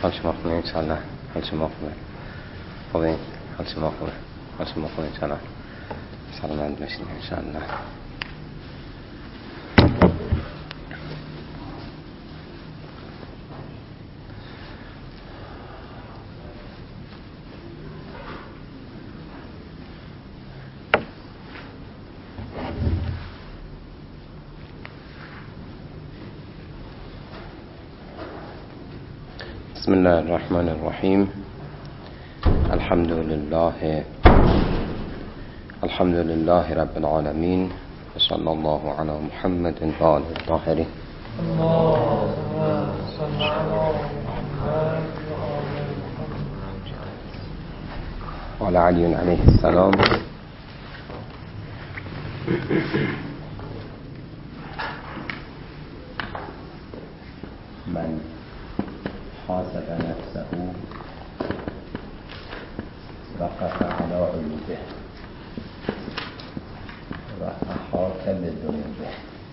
حال شما خوبه انشالله. حال شما خوبه؟ خوبه؟ حال شما خوبه؟ حال شما خوبه انشالله. سلامت باشید انشالله. بسم الله الرحمن الرحیم. الحمد لله رب العالمین و صلی الله علی محمد و آله الطاهرین. و علی علی علیه السلام. من حاسب نفسه وقف على عیوبه و احاط بذنوبه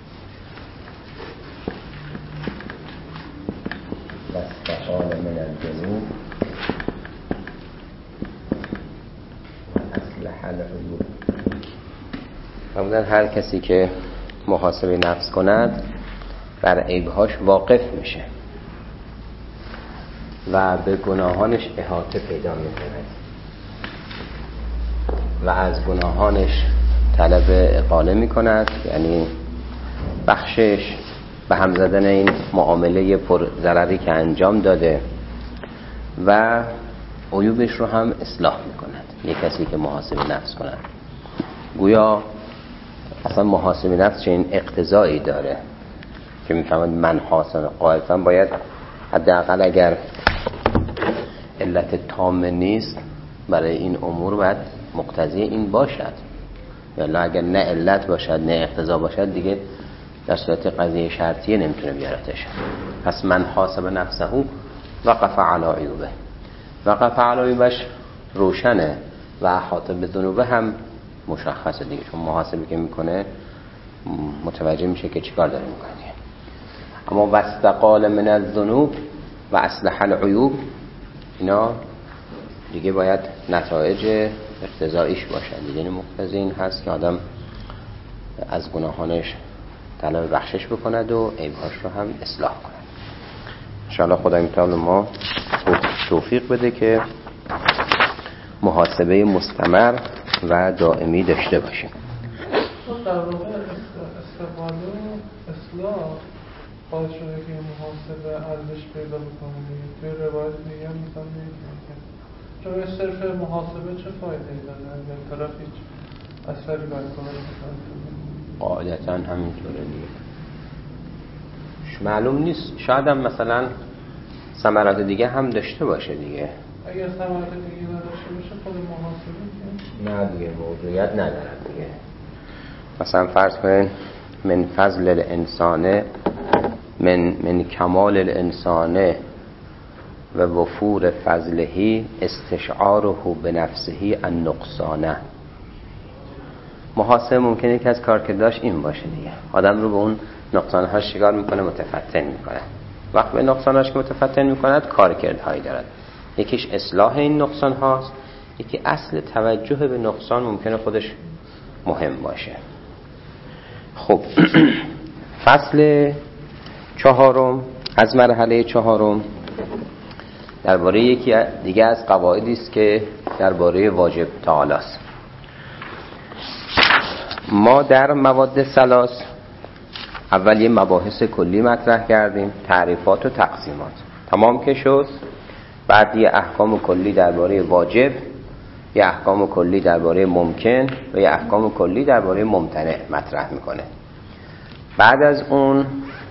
و استقال من الذنوب و اصلح العیوب. فرمودن هر کسی که محاسبه نفس کند بر عیبهاش واقف میشه و به گناهانش احاطه پیدا می‌کند و از گناهانش طلب اقاله می‌کند، یعنی بخشش به هم زدن این معامله پر ضرری که انجام داده و عیوبش رو هم اصلاح می‌کند. یک کسی که محاسبه نفس کند، گویا اصلا محاسبه نفس چه این اقتضایی داره که می‌فهمد من حاسن قاعدتاً باید حداقل اگر علت تام نیست برای این امور باید مقتضی این باشد، یعنی اگر نه علت باشد نه اقتضا باشد دیگه در صورت قضیه شرطیه نمیتونه بیارتش. پس من حاسب نفسه وقف علی عیوبه، وقف علی عیوبش روشنه و احاطه به ذنوبه هم مشخصه دیگه، چون محاسبه که میکنه متوجه میشه که چیکار داره میکنه. اما واستقال من الذنوب و اصلح العیوب، اینا دیگه باید نتایج اقتضاییش باشن دیگه. این مقتضی این هست که آدم از گناهانش طلب بخشش بکند و عیبهاش رو هم اصلاح کند. انشاءالله خدای متعال ما توفیق بده که محاسبه مستمر و دائمی داشته باشیم. در واقع استقبال و اصلاح باعث شده که محاسبه ارزش پیدا بکنه دیگه. توی روایت دیگه هم مثلا میگه چون صرف محاسبه چه فایده داره اگر طرف هیچ اثری بر کارش نکنه؟ قاعدتا همینطوره دیگه. معلوم نیست، شاید هم مثلا ثمرات دیگه هم داشته باشه دیگه. اگر ثمرات دیگه نداشته باشه خود محاسبه نه دیگه موضوعیت نداره دیگه. مثلا فرض کنین من فضل الانسان من کمال الانسان و وفور فضله استشعاره بنفسه النقصانه. محاسبه ممکنه که از کارکرداش این باشه دیگه، آدم رو به اون نقصانهاش شکار میکنه، متفتن میکنه. وقت به نقصانهاش که متفتن میکند کارکردهایی دارد، یکیش اصلاح این نقصان هاست، یکی اصل توجه به نقصان ممکنه خودش مهم باشه. خب فصل چهارم از مرحله چهارم درباره یکی دیگه از قواعدی است که درباره واجب تعالی است. ما در مواد ثلاث اول یه مباحث کلی مطرح کردیم، تعریفات و تقسیمات تمام که شد. بعد یه احکام کلی درباره واجب، یه احکام کلی درباره ممکن و یه احکام کلی درباره ممتنع مطرح میکنه. بعد از اون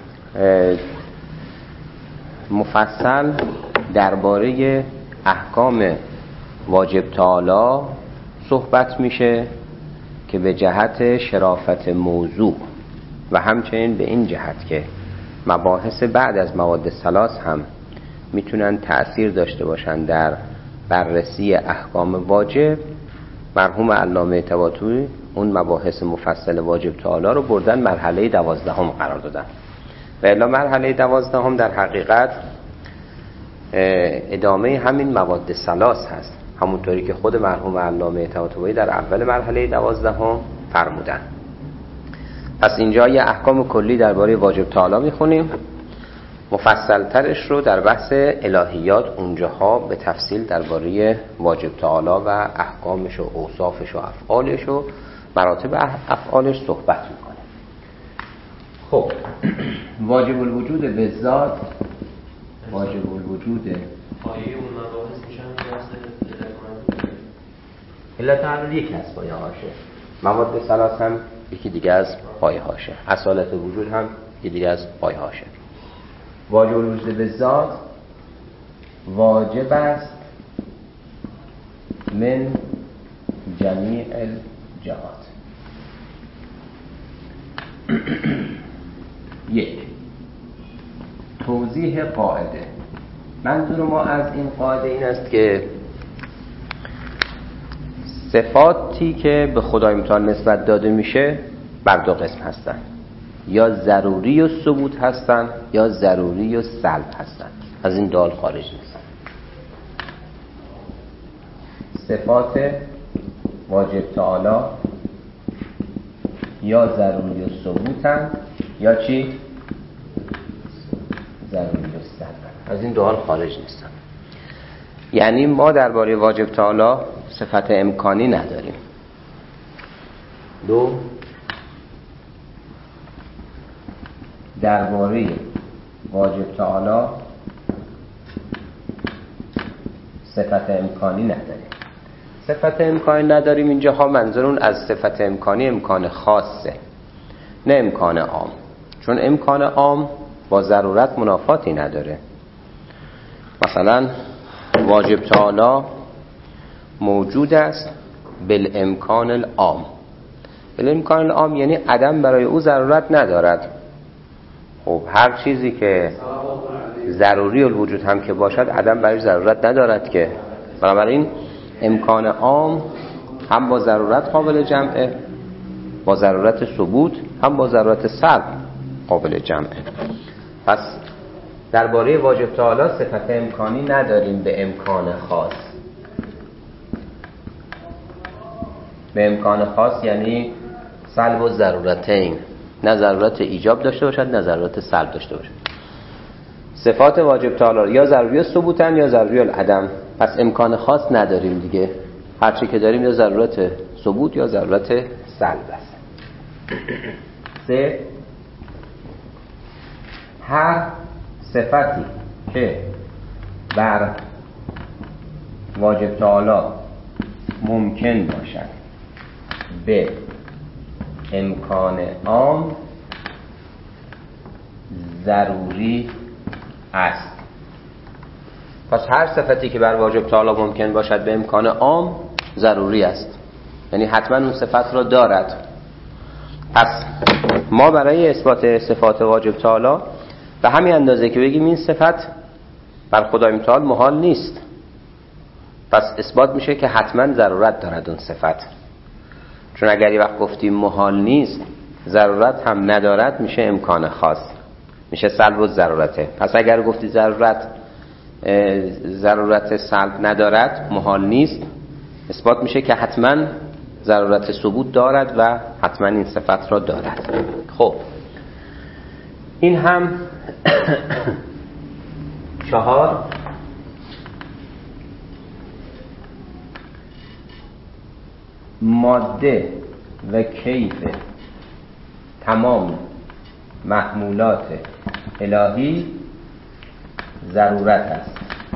مفصل درباره احکام واجب تعالی صحبت میشه که به جهت شرافت موضوع و همچنین به این جهت که مباحث بعد از مواد ثلاث هم میتونن تأثیر داشته باشن در بررسی احکام واجب. مرحوم علامه طباطبایی اون مباحث مفصل واجب تعالی رو بردن مرحله 12 قرار دادن و الا مرحله 12 در حقیقت ادامه همین مواد ثلاث هست، همونطوری که خود مرحوم علامه طباطبایی در اول مرحله 12 فرمودن. پس اینجا یه احکام کلی درباره واجب تعالی میخونیم، مفصل ترش رو در بحث الهیات اونجاها به تفصیل درباره واجب تعالی و احکامش و اوصافش و افعالش و مراتب افعالش صحبت میکنه. خب واجب الوجود به ذات، واجب الوجود پایه اون مباحث میشن درس علت تعلل یک هست پایه هاشه، مواد ثلاث هم یکی دیگه از پایه هاشه، اصالت وجود هم یکی دیگه از پایه هاشه. واجب الوجود به ذات واجب است من جمیع الجهات. یک، توضیح قاعده. منظور ما از این قاعده این است که صفاتی که به خدای متعال نسبت داده میشه بر دو قسم هستن، یا ضروری و ثبوت هستن یا ضروری و سلب هستن، از این دال خارج نیستن. صفات واجب تعالی یا ضروری و ثبوتن یا چی؟ ضروری و سلب، از این دال خارج نیستن. یعنی ما درباره واجب تعالی صفت امکانی نداریم. دو، درباره واجب تعالی صفت امکانی نداریم. صفت امکانی نداریم اینجاها منظورون از صفت امکانی امکان خاصه، نه امکان عام، چون امکان عام با ضرورت منافاتی نداره. مثلا واجب تعالی موجود است بالامکان العام. بالامکان العام یعنی عدم برای او ضرورت ندارد. خب هر چیزی که ضروری الوجود هم که باشد عدم برای ضرورت ندارد که، بنابراین امکان عام هم با ضرورت قابل جمعه، با ضرورت ثبوت هم با ضرورت سلب قابل جمعه. پس درباره واجب تعالی صفت امکانی نداریم به امکان خاص. به امکان خاص یعنی سلب و ضرورتین، نه ضرورت ایجاب داشته باشد نه ضرورت سلب داشته باشد. صفات واجب تعالی یا ضروری ثبوتن یا ضروری العدم، پس امکان خاص نداریم دیگه. هرچی که داریم یا ضرورت ثبوت یا ضرورت سلب است. سه، هر صفتی که بر واجب تعالی ممکن باشد به امکان عام ضروری است. پس هر صفتی که بر واجب تعالی ممکن باشد به امکان عام ضروری است، یعنی حتما اون صفت را دارد. پس ما برای اثبات صفات واجب تعالی به همین اندازه که بگیم این صفت بر خدای متعال محال نیست، پس اثبات میشه که حتما ضرورت دارد اون صفت. چون اگر یه وقت گفتیم محال نیست ضرورت هم ندارد میشه امکان خاص، میشه سلب و ضرورته. پس اگر گفتی ضرورت سلب ندارد محال نیست، اثبات میشه که حتما ضرورت ثبوت دارد و حتما این صفت را دارد. خب این هم چهار ماده و کیف تمام محمولات الهی ضرورت است.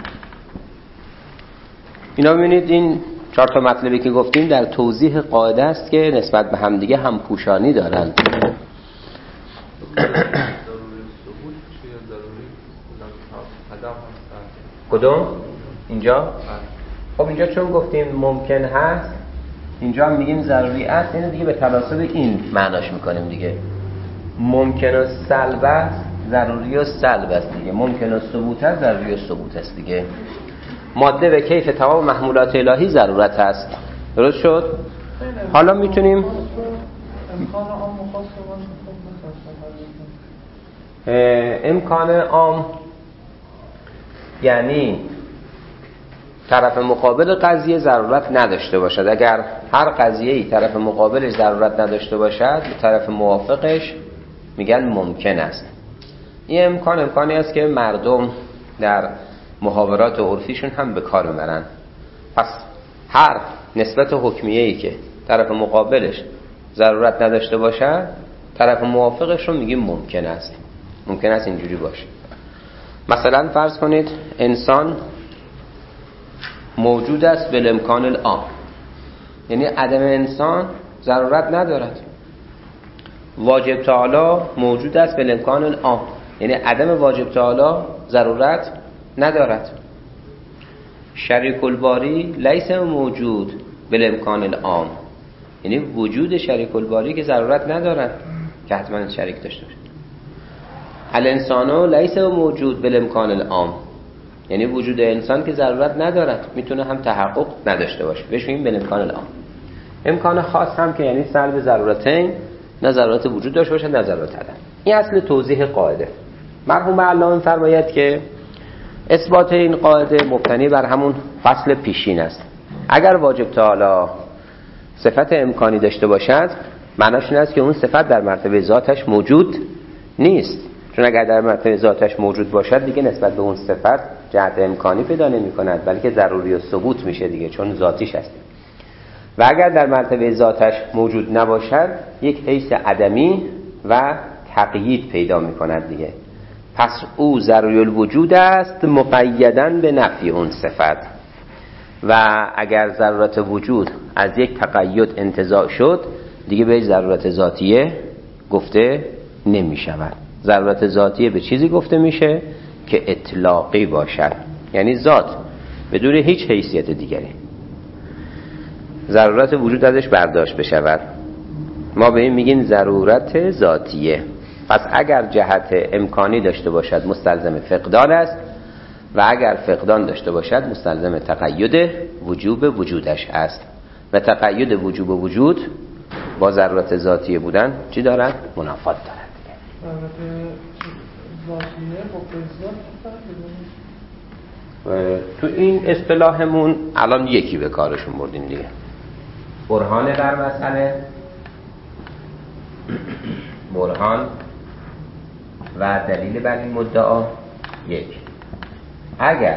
اینا ببینید این چهار تا مطلبی که گفتیم در توضیح قاعده است که نسبت به همدیگه هم پوشانی دارند. کدوم؟ اینجا؟ خب اینجا چون گفتیم ممکن هست، اینجا هم میگیم ضروری است، اینو دیگه به تناسب این معناش میکنیم دیگه. ممکن و سلب است، ضروری و سلب است دیگه. ممکن و ثبوت است، ضروری و ثبوت است دیگه. ماده و کیف تمام محمولات الهی ضرورت است. درست شد؟ حالا میتونیم امکان عام یعنی طرف مقابل قضیه ضرورت نداشته باشد. اگر هر قضیه‌ای طرف مقابلش ضرورت نداشته باشد، طرف موافقش میگن ممکن است. این امکانی است که مردم در محاورات عرفیشون هم به کار میبرن. پس هر نسبت حکمیه‌ای که طرف مقابلش ضرورت نداشته باشد، طرف موافقش رو میگیم ممکن است. ممکن است اینجوری باشه. مثلا فرض کنید انسان موجود است بالامکان العام، یعنی عدم انسان ضرورت ندارد. واجب تعالی موجود است بالامکان العام، یعنی عدم واجب تعالی ضرورت ندارد. شریک الباری لیس موجود بالامکان العام، یعنی وجود شریک الباری که ضرورت ندارد که حتما شریک داشته باشه. الانسان لیس موجود بالامکان العام، یعنی وجود انسان که ضرورت ندارد، میتونه هم تحقق نداشته باشه، بهش میگیم بالامکان العام. امکان خاص هم که یعنی سلب ضرورتین، نه ضرورت وجود داشته باشه نه ضرورت عدم. این اصل توضیح قاعده. مرحوم علامه فرماید که اثبات این قاعده مبتنی بر همون فصل پیشین است. اگر واجب تعالی صفت امکانی داشته باشد، معناش این است که اون صفت در مرتبه ذاتش موجود نیست. چون اگر در مرتبه ذاتش موجود باشد دیگه نسبت به اون صفت جهت امکانی پیدا نمی کند، بلکه ضروری و ثبوت میشه دیگه، چون ذاتیش هست. و اگر در مرتبه ذاتش موجود نباشد، یک حیث عدمی و تقیید پیدا می کند دیگه. پس او ضروری الوجود است مقیداً به نفی اون صفت. و اگر ضرورت وجود از یک تقید انتزاع شد، دیگه به ضرورت ذاتیه گفته نمی شود. ضرورت ذاتیه به چیزی گفته میشه که اطلاقی باشد، یعنی ذات بدون هیچ حیثیت دیگری ضرورت وجود ازش برداشت بشود. ما به این میگیم ضرورت ذاتیه. پس اگر جهت امکانی داشته باشد مستلزم فقدان است، و اگر فقدان داشته باشد مستلزم تقید وجوب وجودش است. و تقید وجوب وجود با ضرورت ذاتیه بودن چی دارد؟ منافات دارد. تو این اصطلاحمون الان یکی به کارشون بردیم دیگه. برهان بر مسئله، برهان و دلیل بر این مدعا یک. اگر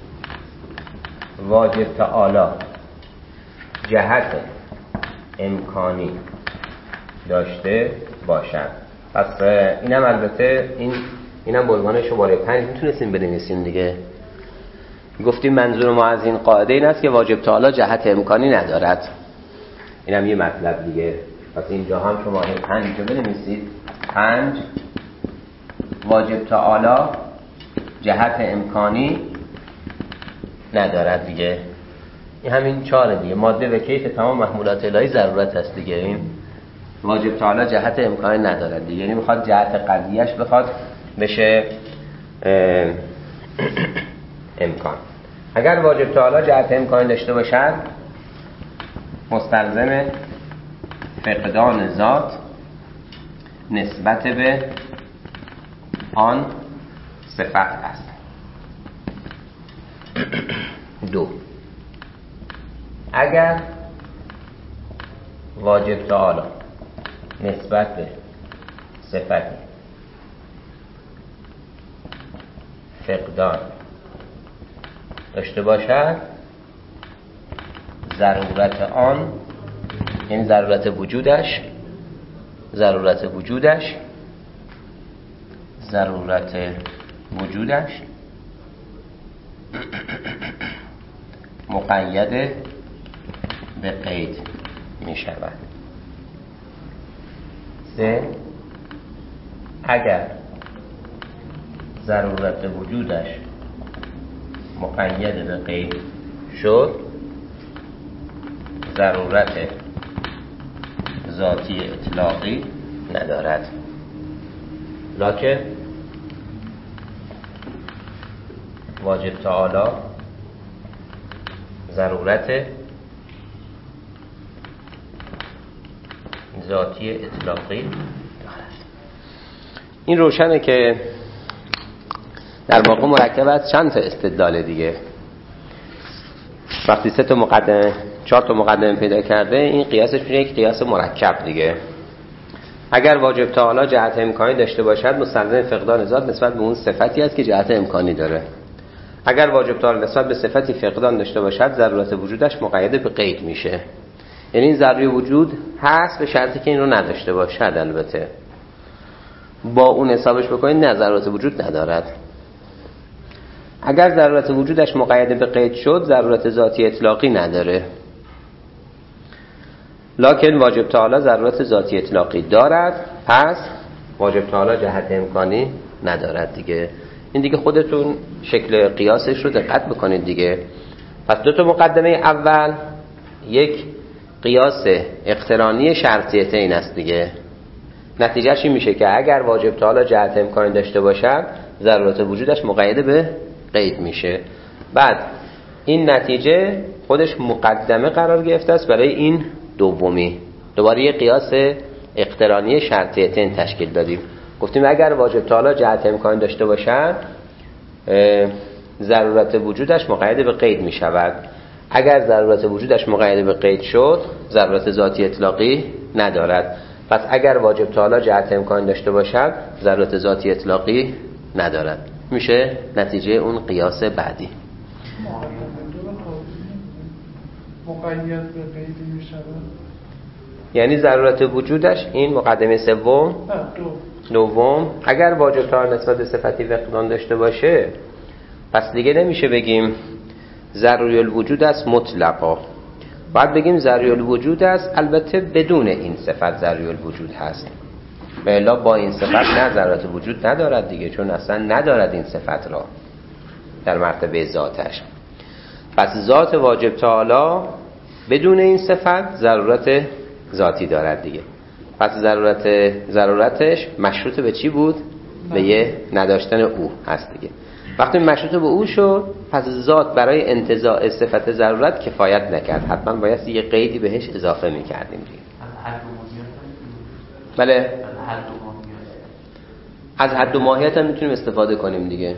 واجب تعالی جهت امکانی داشته باشد، پس اینم البته اینم به عنوان شماره 5 میتونستیم بنویسیم دیگه. گفتیم منظور ما از این قاعده این است که واجب تعالی جهت امکانی ندارد. اینم یه مطلب دیگه. پس اینجا هم شماره 5 رو بنویسید. 5 واجب تعالی جهت امکانی ندارد دیگه. این همین 4 دیگه. ماده و کیف تمام محمولات الهی ضرورت هست دیگه. این واجب تعالی جهت امکانی ندارد دیگه، یعنی میخواد جهت قضیهش بخواد بشه امکان. اگر واجب تعالی جهت امکانی داشته باشد مستلزم فقدان ذات نسبت به آن صفت است. 2 اگر واجب تعالی نسبت به صفتی فقدان داشته باشد، ضرورت آن، این ضرورت وجودش مقید به قید می شود. 3 اگر ضرورت وجودش مقید به قید شد، ضرورت ذاتی اطلاقی ندارد، لکن واجب تعالی ضرورت ذاتی اطلاقی دارد. این روشنه که در واقع مرکب از چند تا استدلال دیگه. وقتی 3 تا مقدمه 4 تا مقدمه پیدا کرده، این قیاسش میشه یک قیاس مرکب دیگه. اگر واجب تعالی جهت امکانی داشته باشد، مستلزم فقدان ذات نسبت به اون صفتی است که جهت امکانی داره. اگر واجب تعالی نسبت به صفتی فقدان داشته باشد، ضرورت وجودش مقید به قید میشه. یعنی این ضروری وجود هست به شرطی که این رو نداشته باشد. البته با اون حسابش بکنید نه، ضرورت وجود ندارد. اگر ضرورت وجودش مقید به قید شد، ضرورت ذاتی اطلاقی نداره. لکن واجب تعالی ضرورت ذاتی اطلاقی دارد، پس واجب تعالی جهت امکانی ندارد دیگه. این دیگه خودتون شکل قیاسش رو دقت بکنید دیگه. پس 2 تا مقدمه اول یک قیاس اقترانی شرطیتین است دیگه. نتیجهش این میشه که اگر واجب تعالی جهت امکانی داشته باشد، ضرورت وجودش مقید به قید میشه. بعد این نتیجه خودش مقدمه قرار گرفته است برای این دومی. دوباره یه قیاس اقترانی شرطیتین تشکیل دادیم. گفتیم اگر واجب تعالی جهت امکانی داشته باشد، ضرورت وجودش مقید به قید می شود. اگر ضرورت وجودش مقید به قید شد، ضرورت ذاتی اطلاقی ندارد. پس اگر واجب تعالی جهت امکانی داشته باشد، ضرورت ذاتی اطلاقی ندارد. میشه نتیجه اون قیاس بعدی. مقید به قید می شود، یعنی ضرورت وجودش این مقدمه دوم اگر واجب تعالی نسبت به صفتی فقدان داشته باشه، پس دیگه نمیشه بگیم ضروری الوجود است مطلقا، باید بگیم ضروری الوجود است البته بدون این صفت ضروری الوجود هست. و الا با این صفت نه، ضرورت وجود ندارد دیگه، چون اصلا ندارد این صفت را در مرتبه ذاتش. پس ذات واجب تعالی بدون این صفت ضرورت ذاتی دارد دیگه. پس ضرورتش مشروط به چی بود؟ به یه نداشتن او هست دیگه. وقتی مشروط به او شد، پس ذات برای انتزاع صفت ضرورت کفایت نکرد، حتما باید یه قیدی بهش اضافه میکردیم دیگه. بله، از حد و ماهیت هم میتونیم استفاده کنیم دیگه.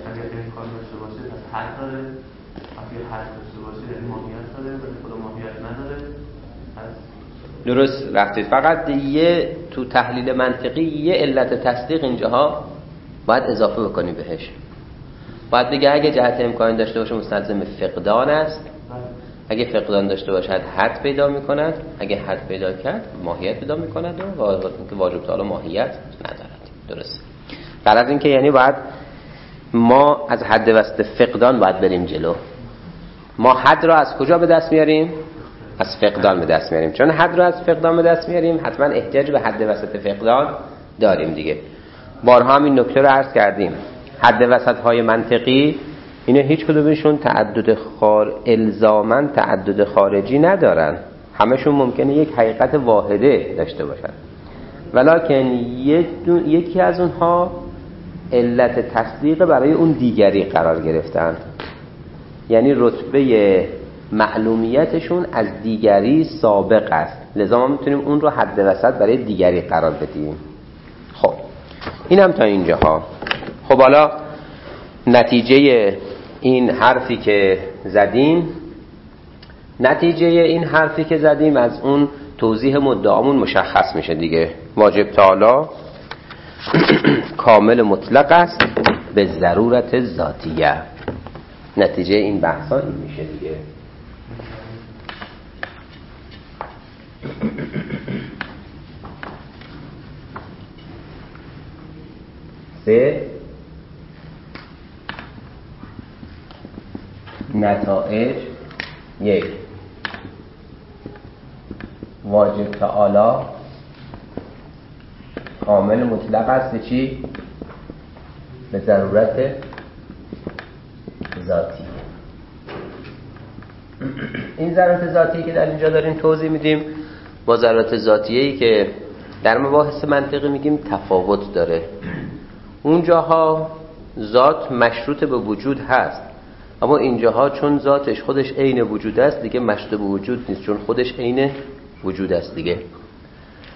درست رفتید. فقط یه تو تحلیل منطقی یه علت تصدیق اینجاها باید اضافه بکنی بهش. باید بگه اگه جهت امکانی داشته باشه مستلزم فقدان است، اگه فقدان داشته باشد حد پیدا میکند، اگه حد پیدا کرد ماهیت پیدا میکند و واجب تعالی ماهیت ندارد. درست. غرض این که یعنی باید ما از حد وسط فقدان باید بریم جلو. ما حد را از کجا به دست میاریم؟ از فقدان به دست میاریم. چون حد را از فقدان به دست میاریم، حتما احتیاج به حد وسط فقدان داریم دیگه. بارها هم این نکته رو عرض کردیم. حد وسط های منطقی اینا هیچ کدومشون الزاماً تعدد خارجی ندارن. همشون ممکنه یک حقیقت واحده داشته باشن، ولکن یکی از اونها علت تصدیق برای اون دیگری قرار گرفتن. یعنی رتبه معلومیتشون از دیگری سابق است، لذا ما میتونیم اون رو حد وسط برای دیگری قرار بدیم. خب این هم تا اینجاها. خب حالا نتیجه این حرفی که زدیم از اون توضیح مدعامون مشخص میشه دیگه. واجب تعالی کامل مطلق است به ضرورت ذاتیه. نتیجه این بحثا این میشه دیگه. سه نتایج. یک، واجب تعالی کامل مطلق است چی؟ به ضرورت ذاتی. این ضرورت ذاتی که در اینجا داریم توضیح میدیم با ضرورت ذاتیه‌ای که در مباحث منطقی میگیم تفاوت داره. اونجاها ذات مشروط به وجود هست، اما اینجاها چون ذاتش خودش عین وجود است دیگه مشروط به وجود نیست، چون خودش عین وجود است دیگه.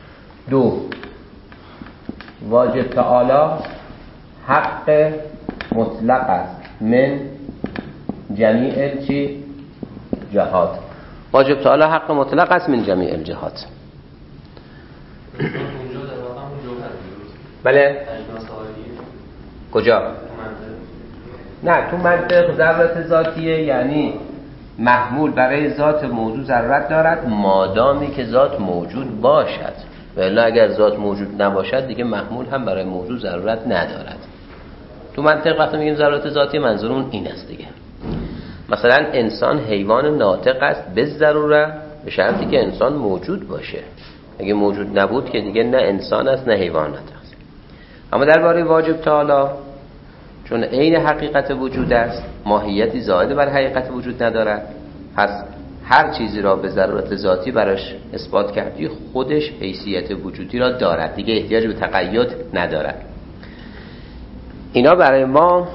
دو، واجب تعالی حق مطلق است من جمیع چی؟ جهات. واجب تعالی حق مطلق است من جمیع الجهات. اونجا در واقع همون جوهر دیروز. بله. کجا؟ نه تو منطق ضرورت ذاتیه، یعنی محمول برای ذات موضوع ضرورت دارد مادامی که ذات موجود باشد، ولی اگر ذات موجود نباشد دیگه محمول هم برای موضوع ضرورت ندارد. تو منطق وقتی میگیم ضرورت ذاتی منظورمون این است دیگه. مثلا انسان حیوان ناطق است به ضروره، به شرطی که انسان موجود باشه. اگه موجود نبود که دیگه نه انسان است نه حیوان ناطق است. اما درباره واجب تعالی چون عین حقیقت وجود است، ماهیتی زائد بر حقیقت وجود ندارد، پس هر چیزی را به ضرورت ذاتی براش اثبات کردی خودش حیثیت وجودی را دارد، دیگه احتیاج به تقید ندارد. اینا برای ما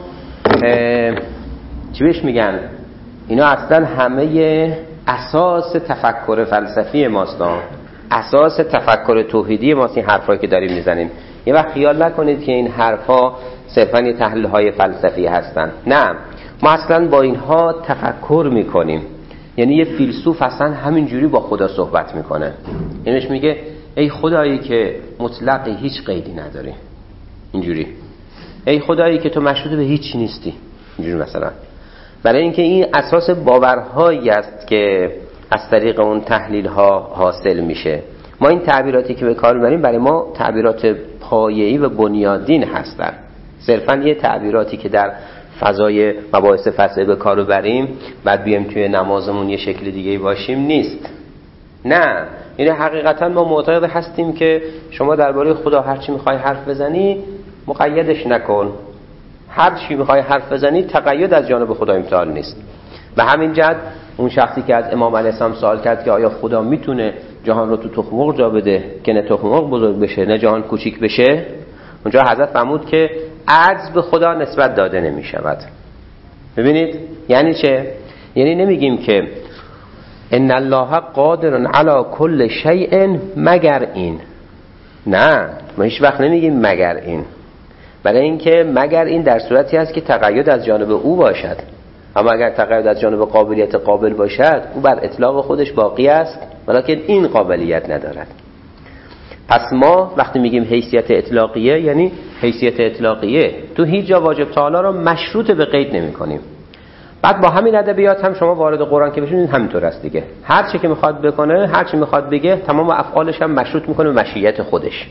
چی بهش میگن؟ اینا اصلا همه اساس تفکر فلسفی ماست، اساس تفکر توحیدی ماست. این حرفایی که داریم میزنیم یه وقت خیال نکنید که این حرفا صرفا یه تحلیل های فلسفی هستن. نه، ما اصلا با اینها تفکر میکنیم. یعنی یه فیلسوف اصلا همینجوری با خدا صحبت میکنه، یعنی میگه ای خدایی که مطلقی هیچ قیدی نداری، اینجوری ای خدایی که تو مشروط به هیچ نیستی، اینجوری مثلا. برای اینکه این اساس باورهایی است که از طریق اون تحلیل ها حاصل میشه. ما این تعبیراتی که به کار میبریم برای ما تعبیرات پایه‌ای و بنیادین هستن، صرفا یه تعبیراتی که در فضای مباحث فلسفی به کار ببریم بعد بیایم توی نمازمون یه شکل دیگه باشیم نیست. نه، یعنی حقیقتا ما معتقد هستیم که شما درباره خدا هر چی میخوای حرف بزنی مقیدش نکن، هر چی میخوای حرف بزنی تقید از جانب خدا امتحان نیست. به همین جهت اون شخصی که از امام علیه السلام سوال کرد که آیا خدا میتونه جهان رو تو تخم مرغ جا بده که نه تخم مرغ بزرگ بشه نه جهان کوچیک بشه، اونجا حضرت فرمود که عجز به خدا نسبت داده نمی شود. ببینید یعنی چه؟ یعنی نمیگیم که ان الله قادر علی کل شیء مگر این. نه، ما هیچ وقت نمیگیم مگر این، برای اینکه مگر این در صورتی است که تقید از جانب او باشد. اما اگر تقید از جانب قابلیت قابل باشد او بر اطلاق خودش باقی است ولکن این قابلیت ندارد. پس ما وقتی میگیم حیثیت اطلاقیه یعنی حیثیت اطلاقیه، تو هیچ جا واجب تعالی را مشروط به قید نمی کنیم. بعد با همین ادبیات هم شما وارد قرآن که بشین همینطور است دیگه، هر چی که میخواد بکنه هر چی میخواد بگه تمام افعالش هم مشروط میکنه به مشیت خودش.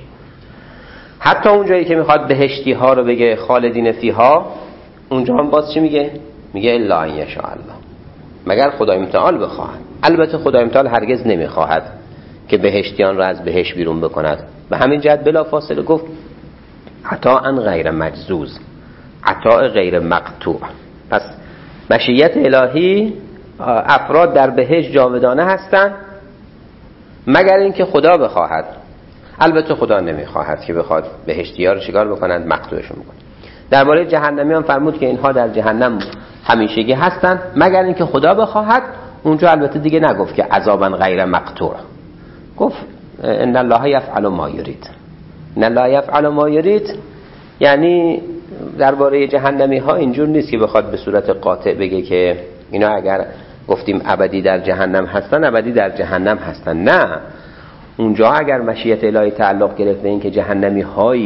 حتی اون جایی که میخواد بهشتی ها رو بگه خالدین فیها، اونجا هم باز چی میگه؟ میگه الا ان یشاء الله، مگر خدای متعال بخواهد. البته خدای متعال هرگز نمیخواهد که بهشتیان را از بهشت بیرون بکند. به همین جهت بلا فاصله گفت عطاء غیر مجزوز، عطاء غیر مقطوع. پس مشیت الهی افراد در بهشت جاودانه هستند مگر اینکه خدا بخواهد. البته خدا نمیخواهد که بخواد بهشتی‌ها رو چیکار بکنند؟ مقطوعشون بکنند. درباره جهنمیان فرمود که اینها در جهنم همیشگی هستند مگر اینکه خدا بخواهد. اونجا البته دیگه نگفت که عذابا غیر مقطوع، گفت ان الله یفعل ما یرید. ان الله یفعل ما یرید یعنی درباره جهنمی ها اینجور نیست که بخواد به صورت قاطع بگه که اینا اگر گفتیم ابدی در جهنم هستن ابدی در جهنم هستن. نه، اونجا اگر مشیت الهی تعلق گرفت به این که جهنمی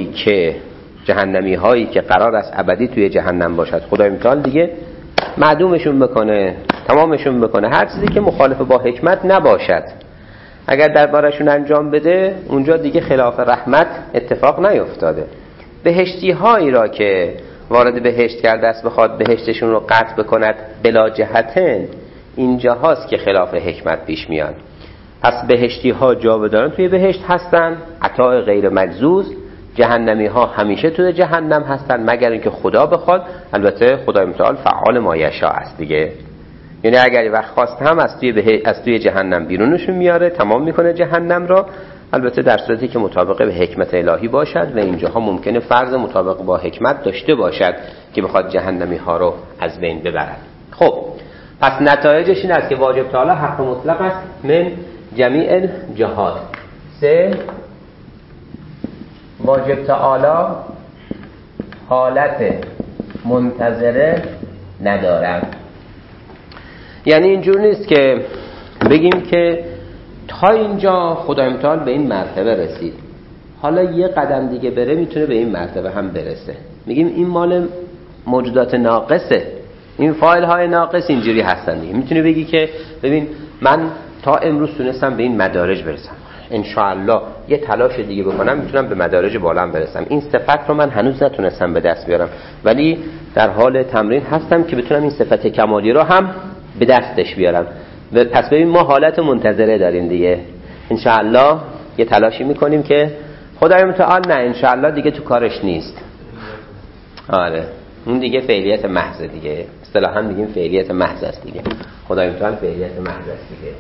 هایی که قرار است ابدی توی جهنم باشد خدای متعال دیگه معدومشون بکنه، تمامشون بکنه، هر چیزی که مخالف با حکمت نباشد اگر دربارشون انجام بده اونجا دیگه خلاف رحمت اتفاق نیفتاده. بهشتی هایی را که وارد بهشت کرده است بخواد بهشتشون رو قطع بکند بلا جهتن، اینجا هاست که خلاف حکمت پیش میاد. پس بهشتی ها جاودانه توی بهشت هستن، عطاء غیر مجزوز. جهنمی ها همیشه توی جهنم هستن مگر اینکه خدا بخواد. البته خدای متعال فعال ما یشاء است دیگه، یعنی اگر وقت خواست هم از توی جهنم بیرونشون میاره، تمام میکنه جهنم را، البته در صورتی که مطابق به حکمت الهی باشد و اینجاها ممکنه فرض مطابق با حکمت داشته باشد که بخواد جهنمی ها رو از بین ببرد. خب پس نتایجش این است که واجب تعالی حق مطلق است من جمیع جهات. 3 واجب تعالی حالت منتظره ندارم. یعنی اینجور نیست که بگیم که تا اینجا خدای متعال به این مرتبه رسید، حالا یه قدم دیگه بره میتونه به این مرتبه هم برسه. میگیم این مال موجودات ناقصه، این فایل های ناقص اینجوری هستن دیگه. میتونی بگی که ببین من تا امروز تونستم به این مدارج برسم، انشاءالله یه تلاش دیگه بکنم میتونم به مدارج بالا برسم. این صفت رو من هنوز نتونستم به دست بیارم، ولی در حال تمرین هستم که بتونم این صفت کمالی رو هم به دستش بیارم. پس ببین ما حالت منتظره داریم دیگه، انشاءالله یه تلاشی میکنیم که خدای متعال نه انشاءالله دیگه تو کارش نیست. آره اون دیگه فعلیت محض دیگه، اصطلاحاً میگیم فعلیت محض است دیگه. خدای متعال فعلیت محض است دیگه.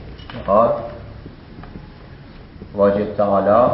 واجب تعالی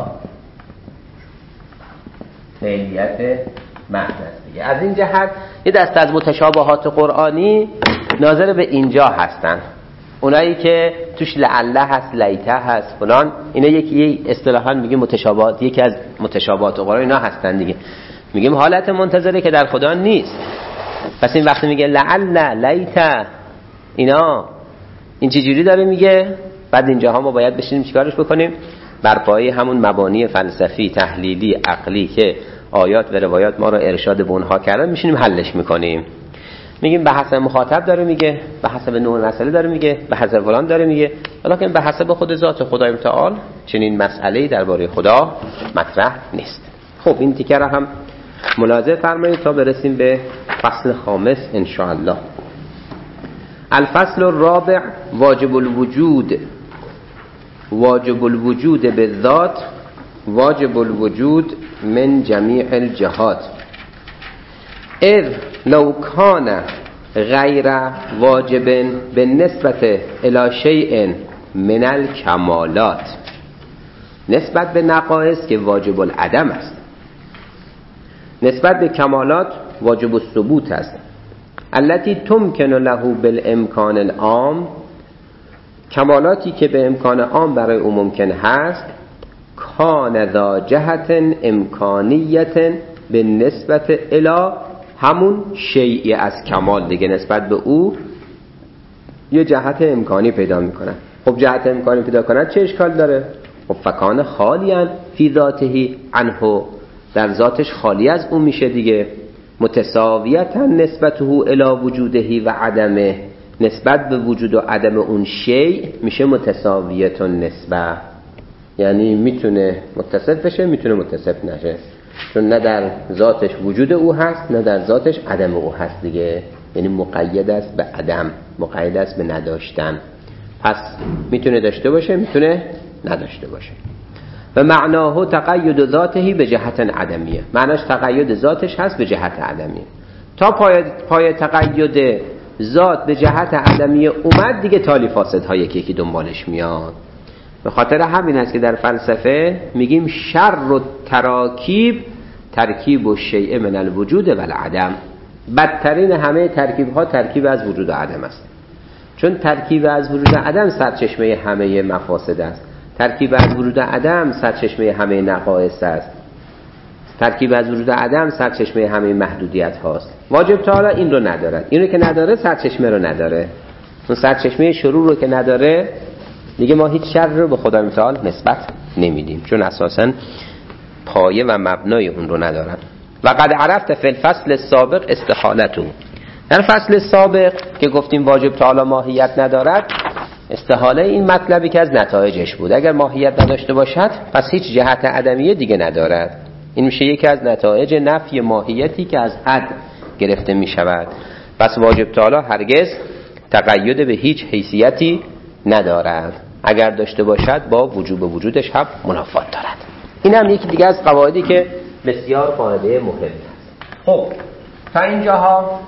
فعلیت محض است دیگه. از این جهت یه دست از متشابهات قرآنی ناظر به اینجا هستن، اونایی که توش لعله هست، لیته هست، فلان، اینا یکی اصطلاحاً میگیم متشابهات، یکی از متشابهات قرآن اینا هستن دیگه. میگیم حالت منتظره که در خدا نیست. پس این وقتی میگه لعل لیته اینا این چجوری داره میگه؟ بعد اینجاها ما باید بشینیم چیکارش بکنیم؟ بر پایه همون مبانی فلسفی، تحلیلی، عقلی که آیات و روایات ما رو ارشاد به اونها کردن میشینیم حلش میکنیم. میگیم به حسب مخاطب داره میگه، به حسب نوع مسئله داره میگه، به حسب فلان داره میگه، ولی به حسب خود ذات خدای متعال چنین مسئله‌ای درباره خدا مطرح نیست. خب این تیکه را هم ملاحظه فرمایید تا برسیم به فصل خامس ان شاء الله. الفصل الرابع واجب الوجود. واجب الوجود بالذات، واجب الوجود من جمیع الجهات. اذ لو کان غیر واجب بالنسبة الى شیء من الکمالات، نسبت به نقائص که واجب العدم است، نسبت به کمالات واجب الثبوت است. التي تمکن له بالامکان العام، کمالاتی که به امکان عام برای او ممکن هست. کان ذا جهت امکانیت به نسبت الی، همون شیئی از کمال دیگه نسبت به او یه جهت امکانی پیدا میکنن. خب جهت امکانی پیدا کنن چه اشکال داره؟ خب فکان خالیان فی ذاته عنه، در ذاتش خالی از اون میشه دیگه. متساویتا نسبته الی وجوده و عدمه، نسبت به وجود و عدم اون شیء میشه متساویت نسبه، یعنی میتونه متصف بشه میتونه متصف نشه، چون نه در ذاتش وجود او هست نه در ذاتش عدم او هست دیگه. یعنی مقید است به عدم، مقید است به نداشتن. پس میتونه داشته باشه میتونه نداشته باشه. و معناه تقید ذاته به جهت عدمیه، معناش تقید ذاتش هست به جهت عدمیه. تا پای تقید ذات به جهت عدمیه اومد دیگه تالی فاسدهای یکی دنبالش میاد. به خاطر همین است که در فلسفه میگیم شر و تراکیب ترکیب و شیء من الوجود و العدم. بدترین همه ترکیب ها ترکیب از وجود و عدم است، چون ترکیب از وجود و عدم سرچشمه همه مفاسد است. ترکیب از وجود و عدم سرچشمه همه نقائص است. ترکیب از وجود و عدم سرچشمه همه محدودیت هاست. واجب تعالی این رو ندارد. اینو که نداره سرچشمه رو نداره. اون سرچشمه شرور رو که نداره دیگه ما هیچ شر رو به خدای متعال نسبت نمیدیم، چون اساساً پایه و مبنای اون رو ندارن. و قد عرفت فی الفصل السابق استحالته، در فصل سابق که گفتیم واجب تعالی ماهیت ندارد، استحاله این مطلبی که از نتایجش بود. اگر ماهیت نداشته باشد پس هیچ جهت عدمیه دیگه ندارد. این میشه یکی از نتایج نفی ماهیتی که از حد گرفته می شود. پس واجب تعالی هرگز تقید به هیچ حیثیتی ندارد، اگر داشته باشد با وجوب وجودش هم منافات دارد. این هم یکی دیگه از قواعدی که بسیار قاعده مهمی است. خب تا اینجاها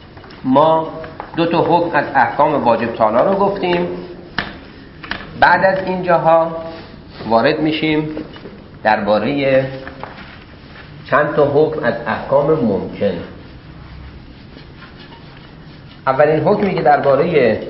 ما دو تا حکم از احکام واجب تعالی رو گفتیم. بعد از اینجاها وارد میشیم درباره چند تا حکم از احکام ممکن. اولین حکمی که درباره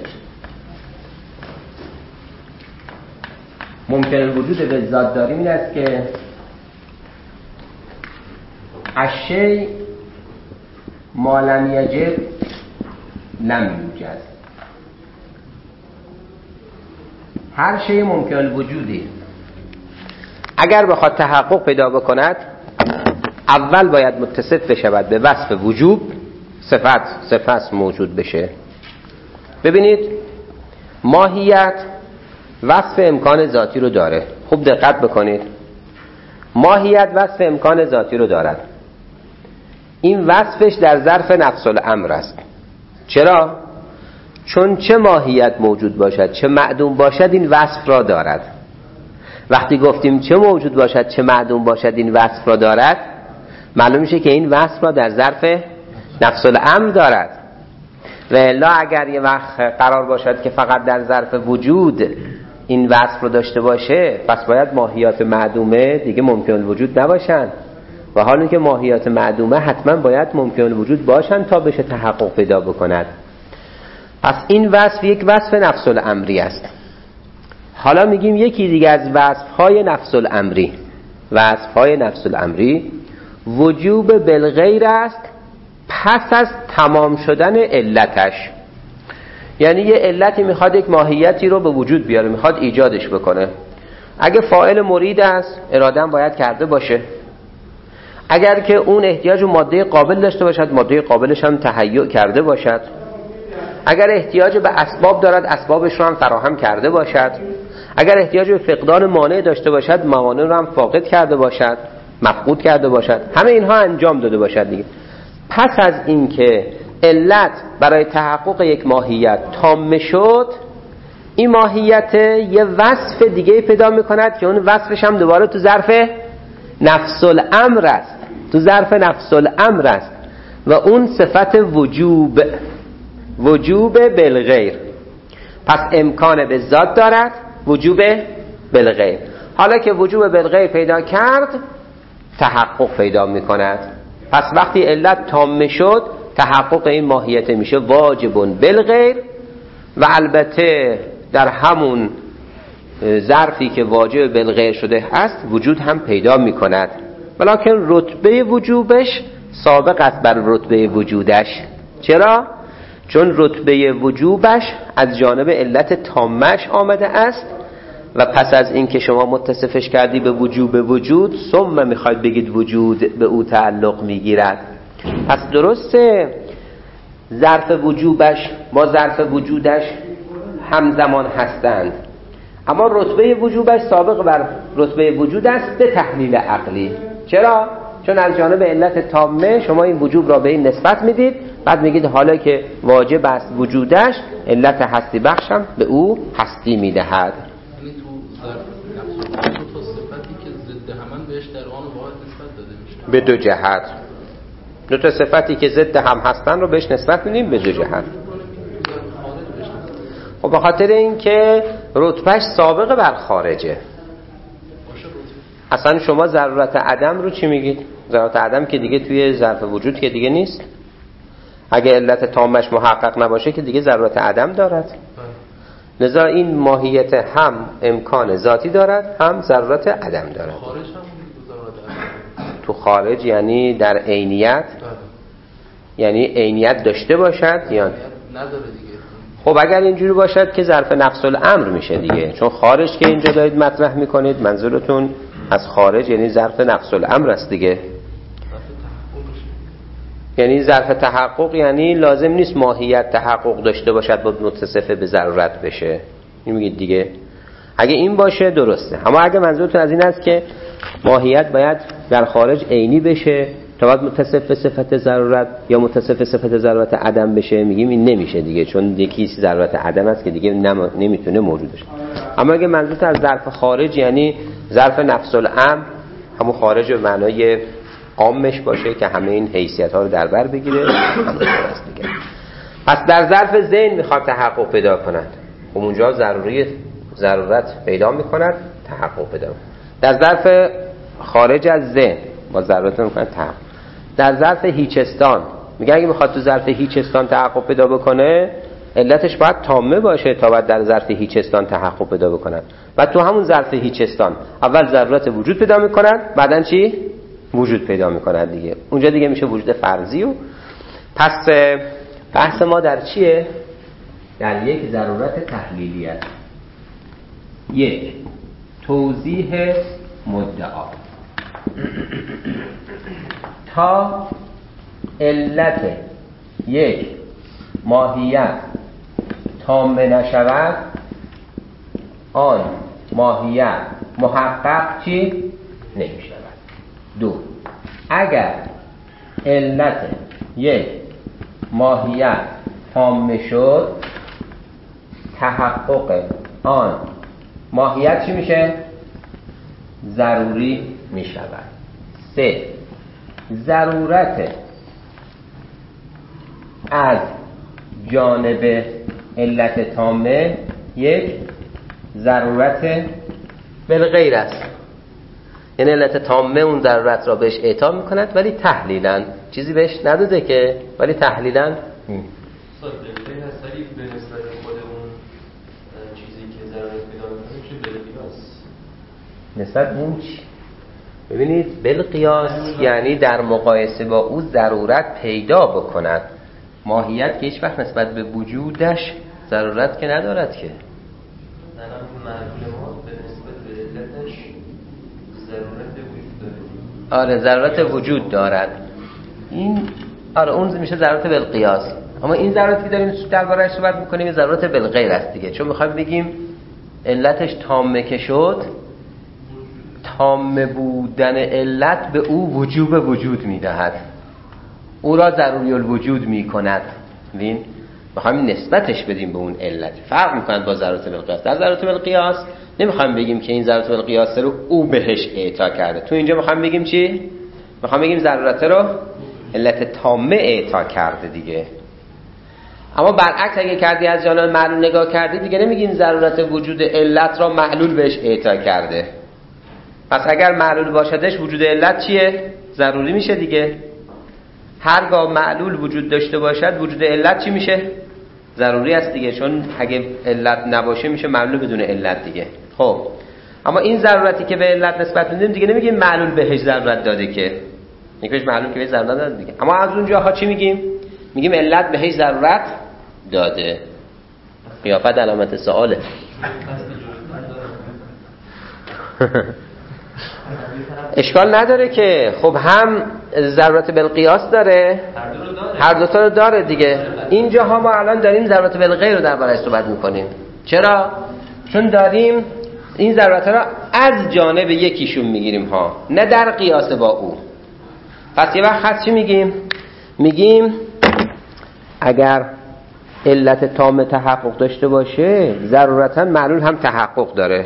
ممکن الوجود به ذات داریم این است که الشیء ما لم یجب لم یوجد. هر شی ممکن وجودی اگر بخواد تحقق پیدا بکند اول باید متصف بشود به وصف وجوب، صفت موجود بشه. ببینید ماهیت وصف امکان ذاتی رو داره. خوب دقت بکنید، ماهیت وصف امکان ذاتی رو دارد. این وصفش در ظرف نفس الامر است. چرا؟ چون چه ماهیت موجود باشد چه معدوم باشد این وصف را دارد. وقتی گفتیم چه موجود باشد چه معدوم باشد این وصف را دارد، معلوم میشه که این وصف را در ظرف نفس الامر دارد. و الا اگر یه وقت قرار باشد که فقط در ظرف وجود این وصف رو داشته باشه، پس باید ماهیات معدومه دیگه ممکن الوجود نباشن، و حالا که ماهیات معدومه حتما باید ممکن الوجود باشن تا بشه تحقق پیدا بکند. پس این وصف یک وصف نفس الامری است. حالا میگیم یکی دیگه از وصفهای نفس الامری وجوب بالغیر است پس از تمام شدن علتش. یعنی یه علتی میخواد یک ماهیتی رو به وجود بیاره، میخواد ایجادش بکنه. اگه فاعل مرید است اراده هم باید کرده باشه. اگر که اون احتیاج ماده قابل داشته باشد ماده قابلش هم تهیئ کرده باشد. اگر احتیاج به اسباب دارد اسبابش رو هم فراهم کرده باشد. اگر احتیاج به فقدان مانع داشته باشد موانع رو هم فاقد کرده باشد، مفقود کرده باشد. همه اینها انجام داده باشد دیگه. پس از اینکه علت برای تحقق یک ماهیت تام شد، این ماهیت یه وصف دیگه پیدا میکند که اون وصفش هم دوباره تو ظرف نفس الامر است، و اون صفت وجوب بالغیر. پس امکان به ذات دارد، وجوب بالغیر. حالا که وجوب بالغیر پیدا کرد تحقق پیدا میکند. پس وقتی علت تام شد تحقق این ماهیت میشه واجب بالغیر، و البته در همون ظرفی که واجب بالغیر شده است وجود هم پیدا میکند، ولکن رتبه وجوبش سابق است بر رتبه وجودش. چرا؟ چون رتبه وجوبش از جانب علت تامش آمده است، و پس از این که شما متصفش کردی به وجود ثم میخواید بگید وجود به او تعلق میگیرد. پس درسته ظرف وجوبش با ظرف وجودش همزمان هستند، اما رتبه وجوبش سابق بر رتبه وجود است به تحلیل عقلی. چرا؟ چون از جانب علت تامه شما این وجوب را به این نسبت میدید، بعد میگید حالا که واجب است وجودش علت هستی بخشم به او هستی میدهد. یعنی تو ظرف نفس تو صفتی که ضد همان بهش در آن واحد نسبت داده میشه به دو جهت. دو تا صفتی که ضد هم هستن رو بهش نسبت میدیم به دو جهت. خب به خاطر اینکه رتبهش سابقه بر خارجه. اصلا شما ضرورت عدم رو چی میگید؟ ضرورت عدم که دیگه توی ظرف وجود که دیگه نیست. اگه علت تامش محقق نباشه که دیگه ضرورت عدم دارد. لذا این ماهیت هم امکان ذاتی دارد هم ضرورت عدم دارد. خارج هم ضرورت عدم. تو خارج یعنی در عینیت، یعنی عینیت داشته باشد یا نداره دیگه. خب اگر اینجوری باشد که ظرف نفس الامر میشه دیگه، چون خارج که اینجا دارید مطرح میکنید منظورتون از خارج یعنی ظرف نفس الامر است دیگه. یعنی ظرف تحقق یعنی لازم نیست ماهیت تحقق داشته باشد با متصف به ضرورت بشه. این میگید دیگه اگه این باشه درسته. اما اگه منظورتون از این است که ماهیت باید در خارج عینی بشه تا باید متصف به صفت ضرورت یا متصف به صفت ضرورت عدم بشه، میگیم این نمیشه دیگه، چون یکی ضرورت عدم است که دیگه نمیتونه موجود بشه. اما اگه منظورت از ظرف خارج یعنی ظرف نفس الامر، همون خارج به معنای عامش باشه که همه این حیثیت ها رو در بر بگیره، همون است دیگه. پس در ظرف ذهن میخواد تحقق پیدا کند، خب اونجا ضرورت پیدا میکند، تحقق پیدا میکند. در ظرف خارج از ذهن با ضرورت میکند تحقق. در ظرف هیچستان میگه اگه میخواد تو ظرف هیچستان تحقق پیدا بکنه علتش باید تامه باشه تا بعد در ظرف هیچستان تحقق پیدا بکنن. و تو همون ظرف هیچستان اول ضرورت وجود پیدا میکنن، بعدن چی؟ وجود پیدا میکنن دیگه. اونجا دیگه میشه وجود فرضی. و پس بحث ما در چیه؟ در یک ضرورت تحلیلی است. یک، توضیح مدعا. تا علت یک ماهیت تام نشود، آن ماهیت محقق چی؟ نمی شود. دو، اگر علت یک ماهیت تام شد، تحقق آن ماهیت چی میشه؟ ضروری می شود. سه، ضرورت از جانب علت تامه یک ضرورت بالغیر است. یعنی علت تامه اون ضرورت را بهش اعطا میکند ولی تحلیلاً چیزی بهش نداده که، ولی تحلیلاً بالغیر هست ولی به نسبت خود اون چیزی که ضرورت پیدا میکنه چه بالقیاس نسبت اون چی؟ ببینید بالقیاس یعنی در مقایسه با او ضرورت پیدا بکند. ماهیت که هیچ وقت نسبت به وجودش ضرورت که ندارد که. الان معلوم ما به نسبت به علتش ضرورت وجود داره. آره ضرورت وجود دارد. این آره اون میشه ضرورت بالقیاس. اما این ضرورتی که داریم درباره‌اش صحبت می‌کنیم ضرورت بالغیر است دیگه. چون می‌خوایم بگیم علتش تامه که شد، تام بودن علت به او وجوب وجود میدهد، او را ضروری الوجود میکند. ببین میخوایم نسبتش بدیم به اون علت. فرق میکنند با ضرورت بالقیاس. در ضرورت بالقیاس نمیخوایم بگیم که این ضرورت بالقیاس رو او بهش اعطا کرده. تو اینجا میخوایم بگیم چی؟ میخوایم بگیم ضرورت رو علت تامه اعطا کرده دیگه. اما برعکس اگه کردی از جانب معلول نگاه کردی دیگه نمیگیم ضرورت وجود علت را معلول بهش اعطا کرده. پس اگر معلول باشدش وجود علت چیه؟ ضروری میشه دیگه. هرگاه معلول وجود داشته باشد وجود علت چی میشه؟ ضروری است دیگه. چون اگه علت نباشه میشه معلول بدون علت دیگه. خب اما این ضرورتی که به علت نسبت میدیم دیگه نمیگیم معلول بهش ضرورت داده که، میگیم معلول که بهش ضرورت داده دیگه. اما از اونجاها چی میگیم؟ میگیم علت بهش ضرورت داده. قیافت علامت سواله. اشکال نداره که خب هم ضرورت بالقیاس داره، هر دو تا رو داره دیگه. اینجاها ما الان داریم ضرورت بالغیر رو درباره‌اش صحبت می‌کنیم. چرا؟ چون داریم این ضرورت را از جانب یکیشون میگیریم ها، نه در قیاس با او. پس یه وقت چی میگیم؟ میگیم اگر علت تام تحقق داشته باشه ضرورتاً معلول هم تحقق داره.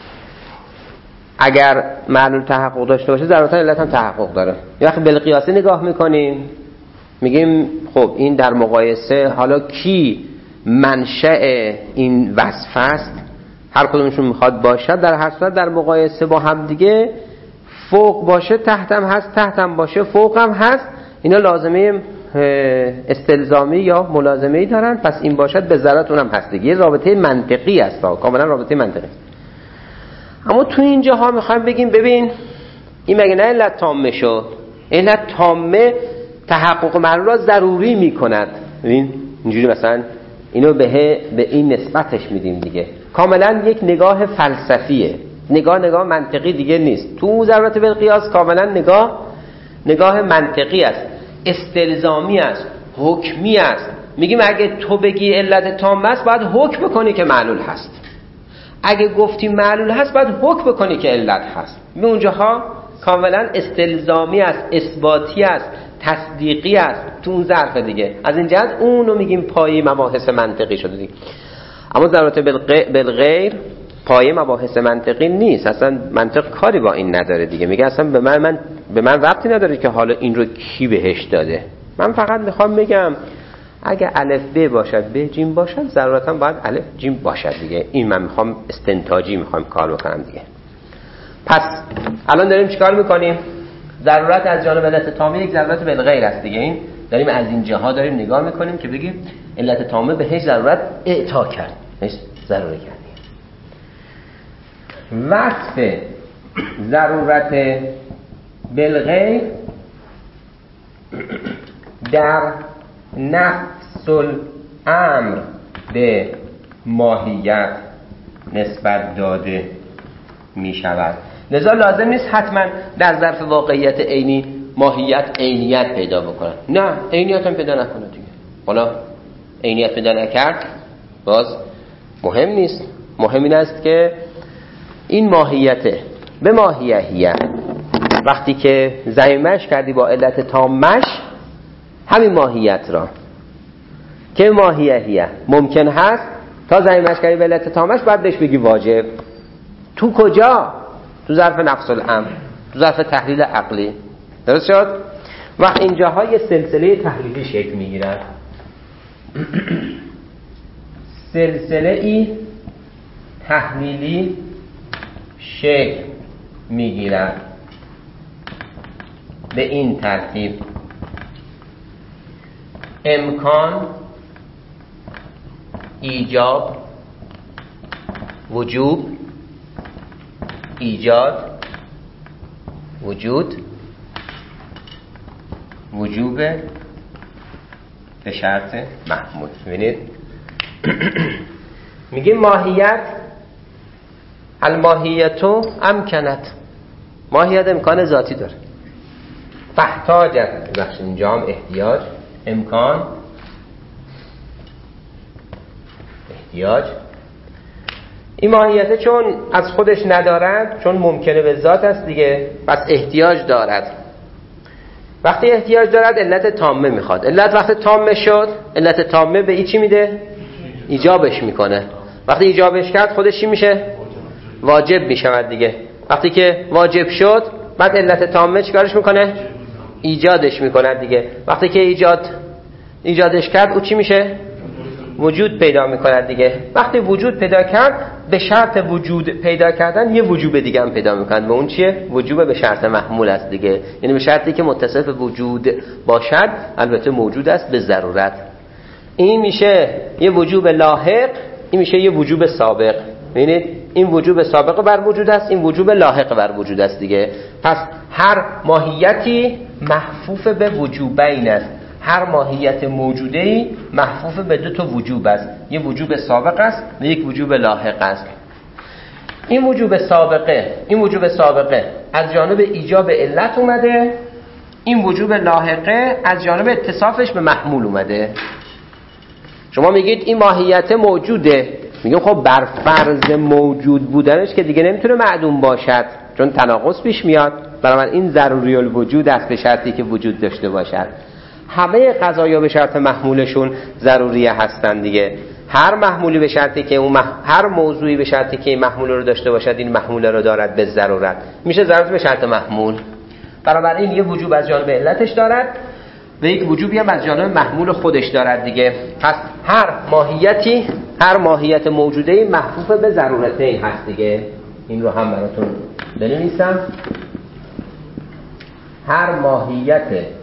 اگر معلول تحقق داشته باشه ضرورتاً علت هم تحقق داره. یه وقت بالقیاسی نگاه میکنیم میگیم خب این در مقایسه حالا کی منشأ این وصف است، هر کدومشون میخواد باشد، در هر صورت در مقایسه با هم دیگه فوق باشه تحت هم هست، تحت هم باشه فوق هم هست. اینا لازمه استلزامی یا ملازمه‌ای دارن. پس این باشد به ضرورت اونم هست دیگه. یه رابطه منطقی است، کاملا رابطه منطقی. اما تو اینجاها میخوایم بگیم ببین این مگه نه علت تامه شد؟ علت تامه تحقق معلول را ضروری میکند. ببین اینجوری مثلا اینو به این نسبتش میدیم دیگه. کاملا یک نگاه فلسفیه، نگاه منطقی دیگه نیست. تو ضرورت بالقیاس کاملا نگاه منطقی است، استلزامی است، حکمی است. میگیم اگه تو بگی علت تامه است باید حکم بکنی که معلول هست. اگه گفتی معلول هست باید حکم بکنی که علت هست. به اونجاها کاملا استلزامی است، اثباتی است، تصدیقی است. تو اون ظرف دیگه از این جهت اونو میگیم پایه مباحث منطقی شده دیگه. اما ضرورت بالغیر پایه مباحث منطقی نیست. اصلا منطق کاری با این نداره دیگه. میگه اصلا به من ربطی نداره که حالا این رو کی بهش داده. من فقط میخوام بگم اگه الف ب باشد ب جیم باشد ضرورتا باید الف جیم باشد دیگه. این من میخوام استنتاجی میخوام کار بکنم دیگه. پس الان داریم چیکار میکنیم؟ ضرورت از جانب علت تامه یک ضرورت بالغیر است دیگه. این داریم از این جهه داریم نگاه میکنیم که بگیم علت تامه بهش ضرورت اعطا کرد، بهش ضروری کرد. وصف ضرورت بالغیر در نفس الامر به ماهیت نسبت داده می شود. لذا لازم نیست حتما در ظرف واقعیت عینی ماهیت عینیت پیدا بکنه. نه، عینیت هم پیدا نکنه دیگه. حالا عینیت پیدا نکرد باز مهم نیست. مهم این است که این ماهیت به ماهیه وقتی که ضمیمش کردی با علت تامش، همین ماهیت را که ماهیه ممکن هست تا ضمیمش کردی به علت تامش باید بهش بگی واجب. تو کجا؟ تو ظرف نفس الامر، تو ظرف تحلیل عقلی. درست شد؟ وقت اینجاها یه سلسله تحلیلی شکل میگیرد. سلسله ای تحلیلی شکل میگیرد به این ترتیب: امکان، ایجاب، وجوب، ایجاد، وجود، وجوب به شرط محمول. ببینید میگه ماهیت، الماهیتو امکنت، ماهیت امکان ذاتی داره. فاحتاجت، بخش اینجا هم احتیاج، امکان، احتیاج. این ماهیت چون از خودش ندارد، چون ممکنه به ذات است دیگه، پس احتیاج دارد. وقتی احتیاج دارد علت تامه میخواد. علت وقتی تامه شد، علت تامه به ای چی میده؟ ایجابش میکنه. وقتی ایجابش کرد خودش چی میشه؟ واجب میشود دیگه. وقتی که واجب شد بعد علت تامه چیکارش میکنه؟ ایجادش میکنه دیگه. وقتی که ایجادش کرد او چی میشه؟ وجود پیدا میکنه دیگه. وقتی وجود پیدا کرد به شرط وجود پیدا کردن یه وجوب دیگه هم پیدا میکنه. و اون چیه؟ وجوب به شرط محمول است دیگه. یعنی به شرطی که متصف وجود باشد، البته موجود است به ضرورت. این میشه یه وجوب لاحق، این میشه یه وجوب سابق. ببینید این وجوب سابق بر وجود است، این وجوب لاحق بر وجود است دیگه. پس هر ماهیتی محفوف به وجوبین است. هر ماهیت موجوده‌ای محفوف به دو تا وجوب است. یه وجوب سابق است و یک وجوب لاحق است. این وجوب سابقه از جانب ایجاب علت اومده، این وجوب لاحقه از جانب اتصافش به محمول اومده. شما میگید این ماهیت موجوده، میگم خب بر فرض موجود بودنش که دیگه نمیتونه معدوم باشد، چون تناقض پیش میاد. بنابراین ضروری الوجود است به شرطی که وجود داشته باشد. همه قضایا به شرط محمولشون ضروریه هستن دیگه. هر محمولی به شرطی که هر موضوعی به شرطی که این محمول رو داشته باشد، این محمول رو دارد به ضرورت، میشه ضرورت به شرط محمول. بنابراین یه وجوب از جانب علتش دارد و یک وجوبی هم از جانب محمول خودش دارد دیگه. پس هر ماهیت موجوده‌ای محفوف به ضرورتین هست دیگه. این رو هم براتون بنویسم. هر ماهیت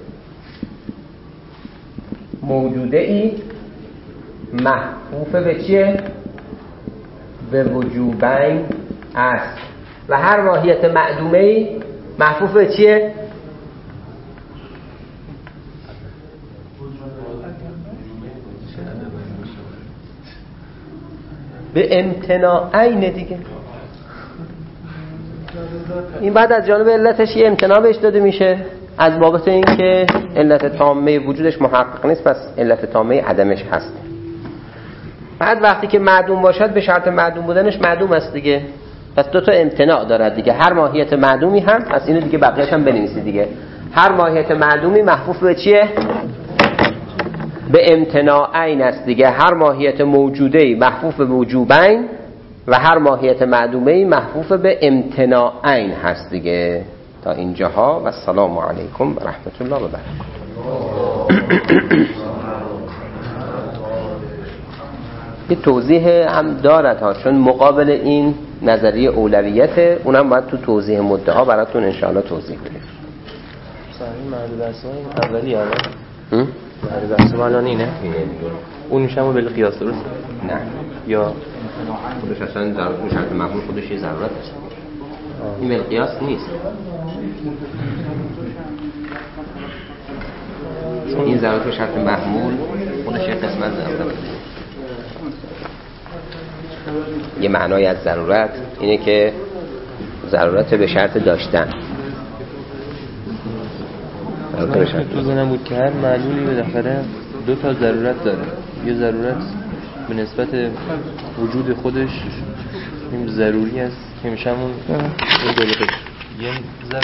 موجوده‌ای محفوف به چیه؟ به وجوبین است. و هر ماهیت معدومه‌ای محفوف به چیه؟ به امتناعین دیگه. این بعد از جانب علتش یه امتناع بهش داده میشه از بابت اینکه علت تامه وجودش محقق نیست، پس علت تامه عدمش هست. بعد وقتی که معدوم باشد به شرط معدوم بودنش معدوم است دیگه. پس دو تا امتناع دارد دیگه. هر ماهیت معدومی هم از اینو دیگه بقیه‌اش هم بنویسید دیگه. هر ماهیت معدومی محفوف به چیه؟ به امتناعین است دیگه. هر ماهیت موجوده‌ای محفوف به وجوبین و هر ماهیت معدومه‌ای محفوف به امتناعین هست دیگه. تا اینجاها و السلام علیکم و رحمت الله و برکاته. یه توضیح هم دارد ها، چون مقابل این نظریه اولویت اونم باید تو توضیح مدعا براتون انشاءالله توضیح بدیم. صحیح معدود اسماء اولی الان معدود اسماء الان اینه اون میشه همون بالقیاس درست؟ نه یا خودش اصلا ضرورت شرط محمول خودش یه ضرورت است. این بالقیاس نیست. این ضرورت به شرط محمول خودش یه قسمت ضرورت. یه معنای از ضرورت اینه که ضرورت به شرط داشتن. تو زنم بود که هر معلولی بالاخره دو تا ضرورت داره. یه ضرورت به نسبت وجود خودش این ضروری است که میشمون یه